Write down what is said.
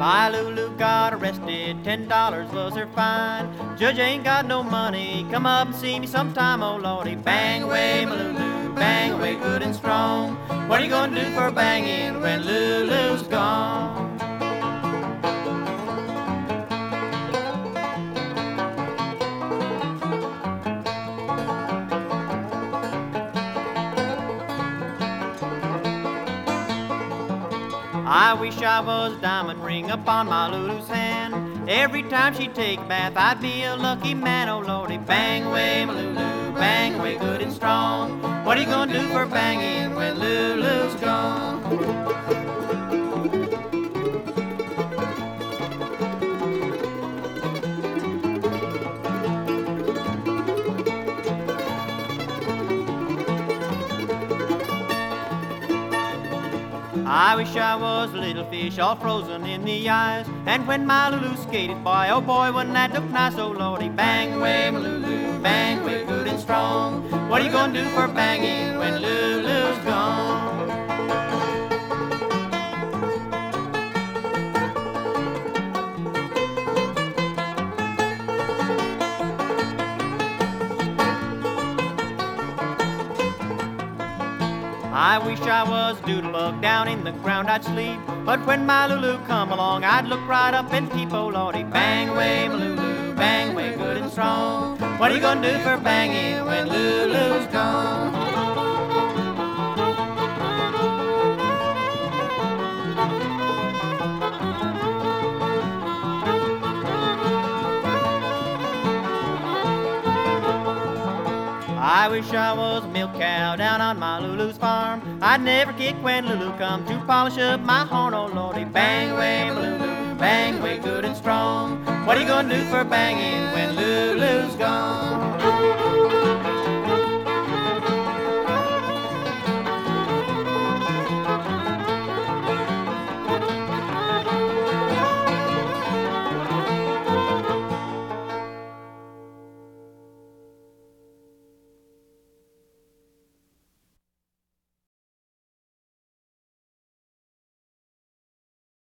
My Lulu got arrested, $10 was her fine. Judge ain't got no money, come up and see me sometime, oh lordy. Bang away, my Lulu, bang away good and strong. What are you gonna do for banging when Lulu's gone? I wish I was a diamond ring upon my Lulu's hand. Every time she'd take a bath, I'd be a lucky man, oh lordy. Bang away, my Lulu, bang away good and strong. What are you gonna do for banging when Lulu's gone? I wish I was a little fish all frozen in the eyes. And when my Lulu skated by, oh boy, wouldn't that look nice, oh lordy. Bang away, my Lulu, bang away good and strong. What are you gonna do for banging when Lulu's gone? I wish I was a doodlebug down in the ground I'd sleep. But when my Lulu come along, I'd look right up and peep, oh lordy. Bang away, my Lulu, bang away good and strong. What are you gonna do for banging when Lulu's gone? I wish I was a milk cow down on my Lulu's farm. I'd never kick when Lulu come to polish up my horn, oh lordy. Bang away, my Lulu, bang away good and strong. What are you gonna do for banging when Lulu's gone?